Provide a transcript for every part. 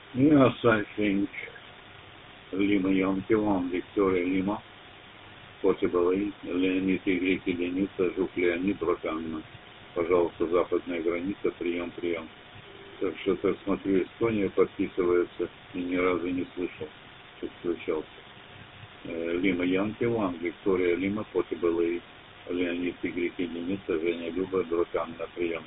Yes, I think Lima Янкиван, Виктория Лима, Потебалый, Леонид Игорь Леница, Жук Леонид Роканна. Пожалуйста, западная граница, прием. Так что, так смотрю, Эстония подписывается, и ни разу не слышал, что включался. Лима Янкиван, Виктория Лима, Потебалый, Леонид Игорь Леница, Женя Люба, Роканна, прием.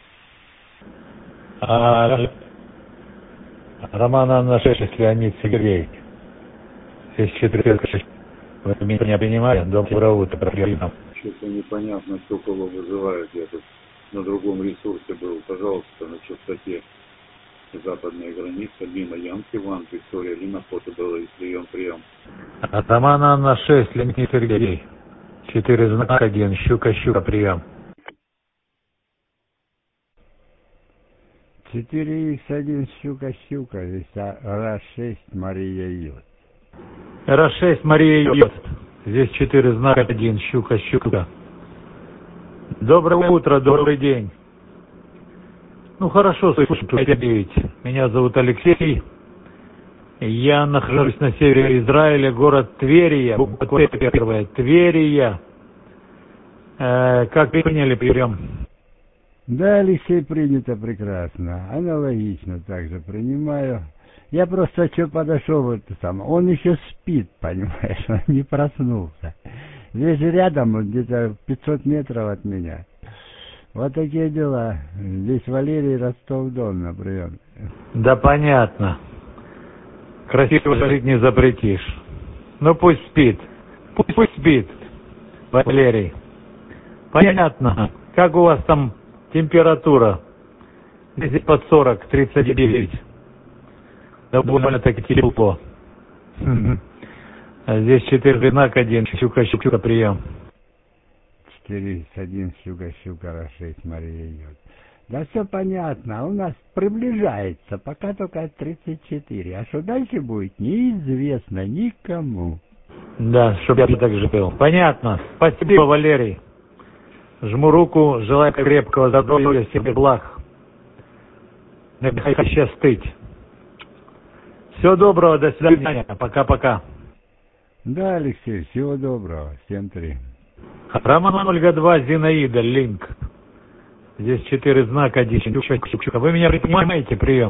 Роман Анна 6, Леонид Сергей. Здесь 4. Вы меня принимаете? Доброе утро, прием. Что-то непонятно, кто кого вызывает. Я тут на другом ресурсе был. Пожалуйста, на частоте западная граница, Лима Янкиван, Виктория Лима, фото было и прием. Роман Анна 6, Леонид Сергей. 4 знак 1, щука, прием. 4х1 щука, здесь РА-6 Мария Йод. РА-6 Мария Йод. Здесь 4 знака 1, щука. Доброе утро, добрый день. Ну хорошо, слышу, меня зовут Алексей. Я нахожусь на севере Израиля, город Тверия. Буква первая, Тверия. Как приняли прием? Да, Алексей, принято прекрасно. Аналогично также принимаю. Я просто что подошел, он еще спит, понимаешь, он не проснулся. Здесь же рядом, где-то 500 метров от меня. Вот такие дела. Здесь Валерий, Ростов-Дон на прием. Да понятно. Красиво жить не запретишь. Ну пусть спит. Пусть спит, Валерий. Понятно. Как у вас там температура? Здесь под 40, 39. Довольно-таки тепло. Здесь 4 знака 1, щука, прием. 4х1 щука, РА-6 Мария Йод. Да все понятно, у нас приближается, пока только 34. А что дальше будет, неизвестно никому. Да, чтобы я так же был. Понятно. Спасибо, Валерий. Жму руку, желаю крепкого здоровья, себе благ. Не хочу стыть. Всего доброго, до свидания. Пока-пока. Да, Алексей, всего доброго. Всем 3. Роман Ольга 2, Зинаида, Линк. Здесь 4 знака, 1, щука. Вы меня принимаете, прием?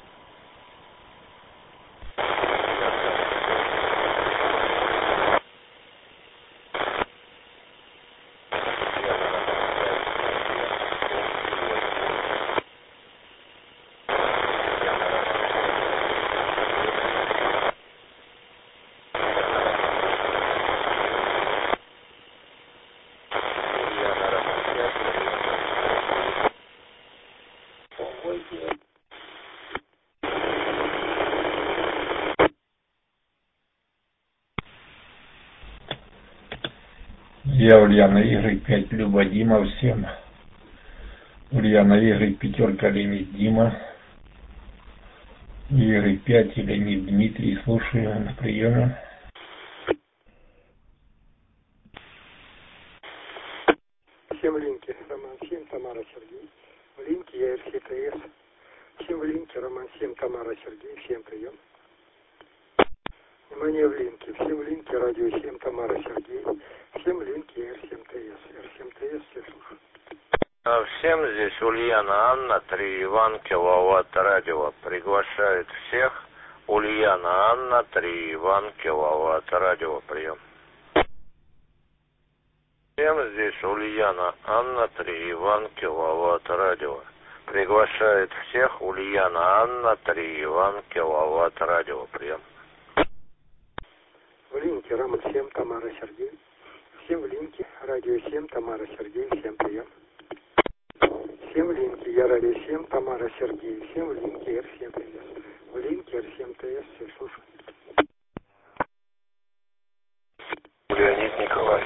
Я Ульяна Игорь 5, Люба Дима всем. Ульяна Игорь 5, Леонид Дима. Игорь 5, Леонид Дмитрий, слушаю на приеме. Всем в линке Роман 7, Тамара Сергей. В линке я РСТС. Всем в линке Роман 7, Тамара Сергей. Всем прием. Внимание, в линке. Всем в линке радио 7, Тамара Сергей. Всем в линке Р7ТС. Р7ТС, все слушаю. Всем здесь Ульяна Анна, 3 Иван, киловатт радио. Приглашает всех. Ульяна Анна, 3 Иван, киловатт радио. Прием. Всем здесь Ульяна Анна, 3 Иван, киловатт радио. Приглашает всех. Ульяна Анна, 3 Иван, киловатт радио. Прием. В линке Роман 7, Тамара Сергей. Всем в линке радио 7, Тамара Сергей. Всем прием. Всем в линке я радио 7, Тамара Сергей. Всем в линке Р7ТС. В линке Р7ТС, все слушаю. Леонид Николай.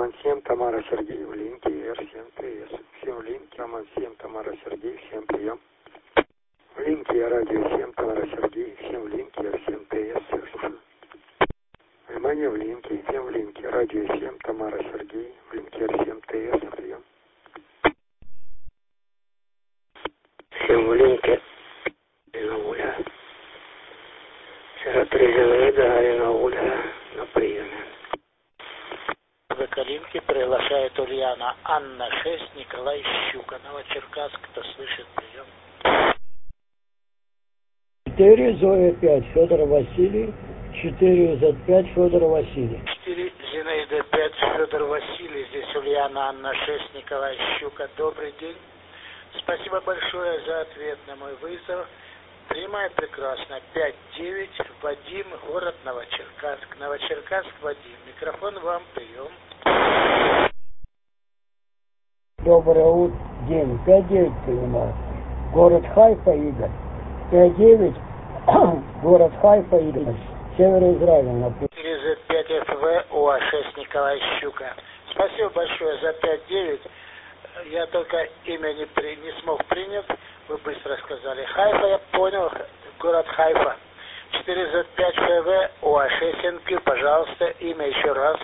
Роман 7, Тамара Сергей, в линке R7TS. Всем в линке, Роман 7, Тамара Сергей, всем прием. В линке радио 7, Тамара Сергей, всем в линке R7TS, всех слушаю. Внимание, в линке, всем в линке, радио 7, Тамара Сергей, в линке R7TS, прием. Всем в линке, Уля. Вчера приезжала Гагарина Уля на приеме. В Калинке приглашает Ульяна Анна 6, Николай Щука, Новочеркасск, кто слышит прием. 4, Зоя 5, Федор Василий, 4 Z5, Федор Василий. 4, Зинаида 5, Федор Василий, здесь Ульяна Анна 6, Николай Щука, добрый день. Спасибо большое за ответ на мой вызов. Принимаю прекрасно. 5-9, Вадим, город Новочеркасск. Новочеркасск, Вадим. Микрофон вам, прием. Доброе утро, день. 5-9 принимаю. Город Хайфа, Игорь. 5-9, город Хайфа, Игорь. Север Израиля. 4Z5 ФВ, УА6, Николай Щука. Спасибо большое за 5-9. Я только имя не смог принять. Вы быстро сказали. Хайфа, я понял. Город Хайфа. 4Z5 ФВ, УА6 НК. Пожалуйста, имя еще раз.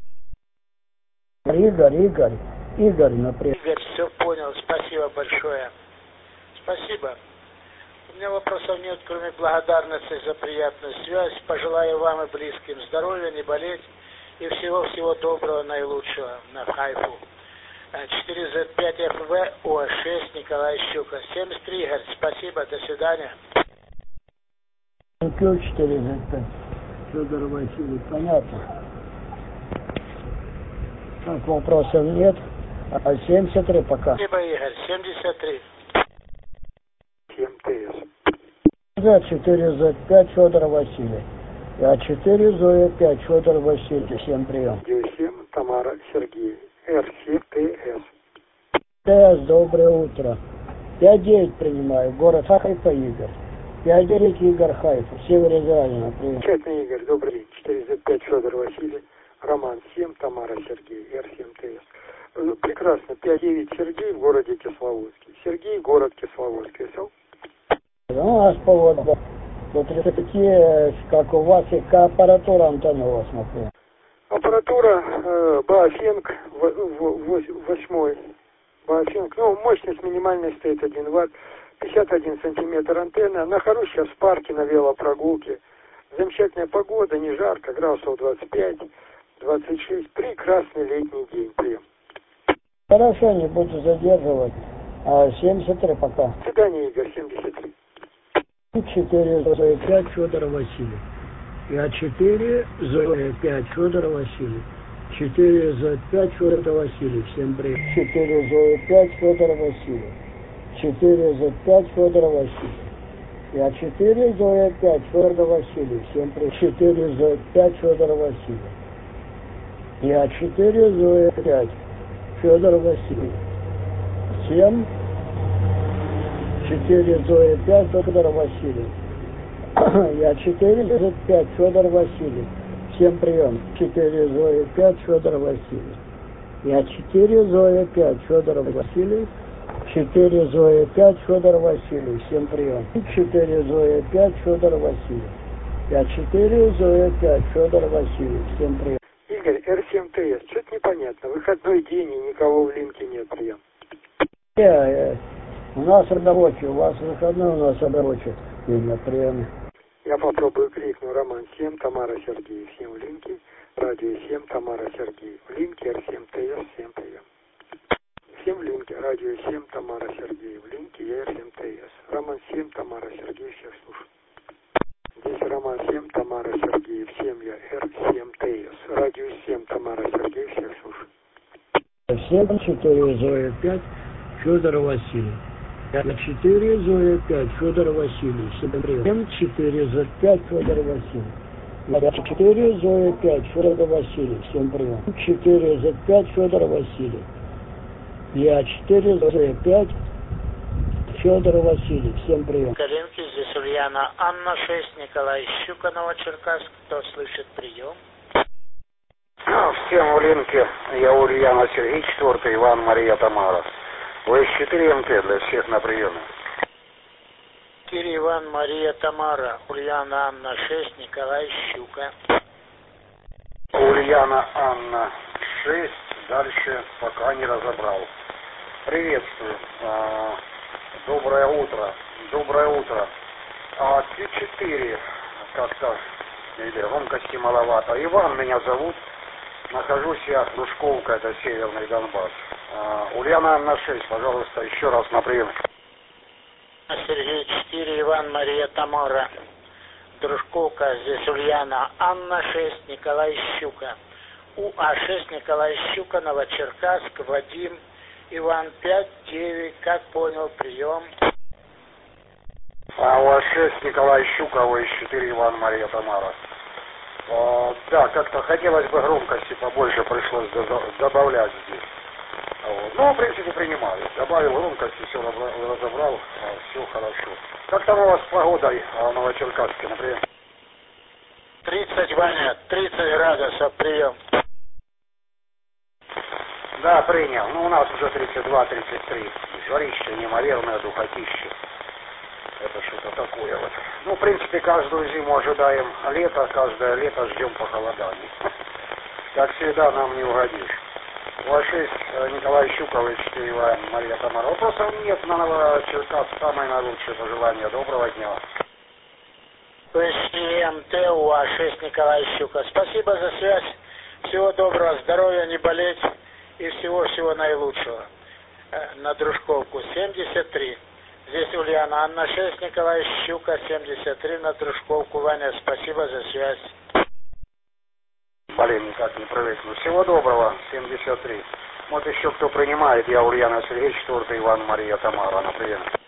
Игорь, например. Игорь, все понял. Спасибо большое. Спасибо. У меня вопросов нет, кроме благодарности за приятную связь. Пожелаю вам и близким здоровья, не болеть и всего-всего доброго, наилучшего на Хайфу. 4Z5 ФВ, УА6, Николай Щука. 73, Игорь, спасибо, до свидания. 4Z5, Федор Василий, понятно. Так, вопросов нет. 73 пока. Спасибо, Игорь, 73. 7ТС. 4Z5, Федор Василий. А 4, Зоя 5, Федор Василий. Всем прием. Радио 7, Тамара Сергей. РСТС. ТС, доброе утро. 5-9 принимаю. Город Хайфа, Игорь. 5-9, Игорь Хайфа. Север Израиля. Замечательный, Игорь, добрый день. 4Z5, Федор Василий. Роман 7, Тамара Сергей. R7TS. Прекрасно. 5-9, Сергей в городе Кисловодске. Сергей, город Кисловодск. У нас погода. Вот такие, как у вас, и аппаратура Антонова, смотрю. Аппаратура Баофенг 8. Баофенг. Ну, мощность минимальная стоит 1 Вт. 51 сантиметр антенна. Нахожусь сейчас в парке на велопрогулке. Замечательная погода, не жарко, градусов 25-26. Прекрасный летний день. Прием. Хорошо, не буду задерживать. 73 пока. До свидания, Игорь, 73. 4, Зоя 5, Федор Василий. Я 4, Зоя 5, Федор Василий. 4, Зоя 5, Федор Василий. Всем привет. 4, Зоя 5, Федор Василий. 4, Зоя 5, Федор Василий. Я 4, Зоя 5, Федор Василий. Всем привет. 4, Зоя 5, Федор Василий. Я 4, Зоя 5, Федор Василий. 7, 4, Зоя 5, Федор Василий. Я 4, Зоя 5, Федор Василий. Всем прием. 4, Зоя 5, Федор Василий. Я 4, Зоя 5, Федор Василий. 4, Зоя 5, Федор Василий. Всем прием. 4, Зоя 5, Федор Василий. Я 4, Зоя 5, Федор Василий. Всем прием. Игорь, R7TS. Что-то непонятно. Выходной день и никого в линке нет. Прием. У нас рабочий, у вас выходной, у нас рабочий. Имя приема. Я попробую крикну. Роман 7, Тамара Сергей. Всем в линке. Радио 7, Тамара Сергей. В линке R7TS. Всем прием. Всем в линке. Радио 7, Тамара Сергей. В линке R7TS. Роман 7, Тамара Сергей. Всех слушаю. Здесь Роман 7, Тамара Сергей. Всем я R7TS. Радио 7, Тамара Сергей. Всех слушаю. 7, 4, Зоя 5, Федор Василий. 4, Зоя 5, Федор Василий. 7, 4, Зоя 5, Федор Василий. 4, Зоя 5, Федор Василий. Всем прием. 4, Зоя 5, Федор Василий. Я 4, Зоя 5, Федор Василий. Всем прием. Калинки, здесь Ульяна Анна 6, Николай Щука, Новочеркасск. Кто слышит прием? всем в линке. Я Ульяна Сергей, 4 Иван, Мария, Тамара. ВС-4 МТ для всех на приеме. 4 Иван, Мария, Тамара. Ульяна, Анна, 6, Николай, Щука. Ульяна, Анна, 6. Дальше пока не разобрал. Приветствую. Доброе утро. Доброе утро. Т4 как-то громкости маловато. Иван меня зовут. Нахожусь я, Дружковка, это Северный Донбасс. Ульяна, Анна, 6, пожалуйста, еще раз на прием. Сергей, 4, Иван, Мария, Тамара. Дружковка, здесь Ульяна, Анна, 6, Николай, Щука. УА6, Николай, Щука, Новочеркасск, Вадим, Иван, 5, 9, как понял, прием. УА6, Николай, Щука, ВС-4, Иван, Мария, Тамара. Да, как-то хотелось бы громкости побольше, пришлось добавлять здесь. Вот. Ну, в принципе, принимаю. Добавил громкости, все разобрал, все хорошо. Как там у вас с погодой в Новочеркасске, например? 30, Ваня, 30 градусов, прием. Да, принял. Ну, у нас уже 32-33. Жарище неимоверное, духотище. Это что-то такое вот. Ну, в принципе, каждую зиму ожидаем лето, каждое лето ждем похолодания. Как всегда, нам не угодишь. УА6, Николай Щуков, 4 Иван, Мария, Тамара. Вопросов нет, на Новочеркасск самое наилучшее пожелание. Доброго дня. МТ, УА6, Николай Щука. Спасибо за связь. Всего доброго, здоровья, не болеть и всего-всего наилучшего. На Дружковку 73. Здесь Ульяна, Анна, 6, Николай, Щука, 73, на Дружковку. Ваня, спасибо за связь. Блин, никак не привыкну. Всего доброго, 73. Вот еще кто принимает, я Ульяна Сергей, 4 Иван, Мария, Тамара, например.